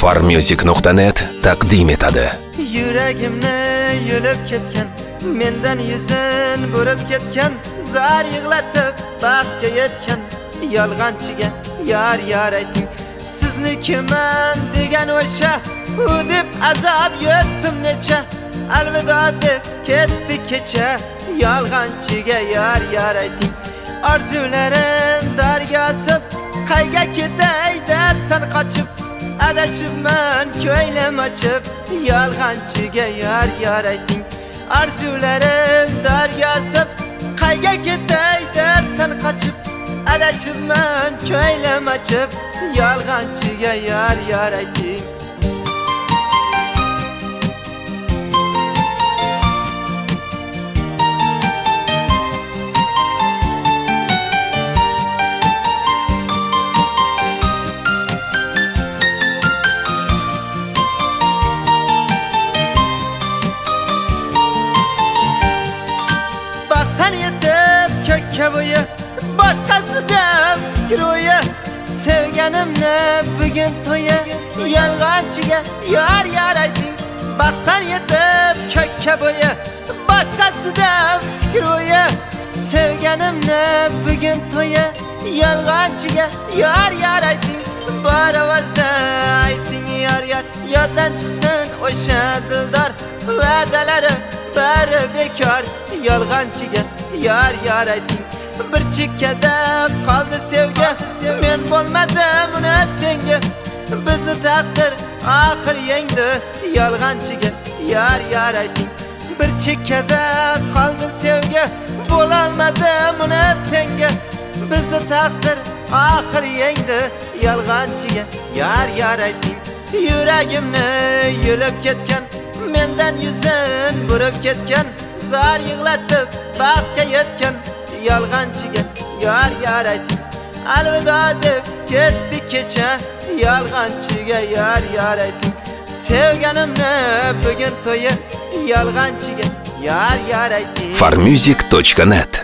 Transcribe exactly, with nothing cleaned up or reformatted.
farmusic nuqta net taqdim etadi. Yuragimni yulib ketgan, mendan yuzin burib ketgan, zar yig'latib baxtga yetgan yolg'onchiga yar yar ayting. Siznikiman degan o'sha u deb azob yetdim necha, alvido deb ketdi kecha yolg'onchiga yar yar ayting. Orzularim darga osib, qayga ketay darddan qochib, adashibman ko'nglim ochib yolg'onchiga yar yar ayting. Orzularim darga osib, qayga ketay darddan qochib, adashibman ko'nglim ochib yolg'onchiga yar yar ayting. Baxtan yetib ko'kka bo'yi, boshqasida giroyi, sevganimni bugun to'yi yolg'onchiga yar yar ayting. Baxtan yetib ko'kka bo'yi, boshqasida giroyi, sevganimni bugun to'yi yolg'onchiga yar yar ayting. Bor ovozda ayting yar yar, yoddan chiqsin o'sha dildor va'dalari bari bekor yolg'onchiga yar yar ayting. Bir chekkada qoldi sevgi, men bo'lmadim uni tengi, bizni taqdir oxir yengdi yolg'onchiga yar yar ayting. Bir chekkada qoldi sevgi, bo'lolmadim uni tengi, bizni taqdir oxir yengdi yolg'onchiga yar yar ayting. Yuragimni yulib ketgan, mendan yuzin burib ketgan, zar yig'latib baxtga yetgan yolg'onchiga yar yar ayting. Alvido deb ketdi kecha yolg'onchiga yar yar ayting. Sevganimni bugun to'yi yolg'onchiga yar yar ayting. farmusic nuqta net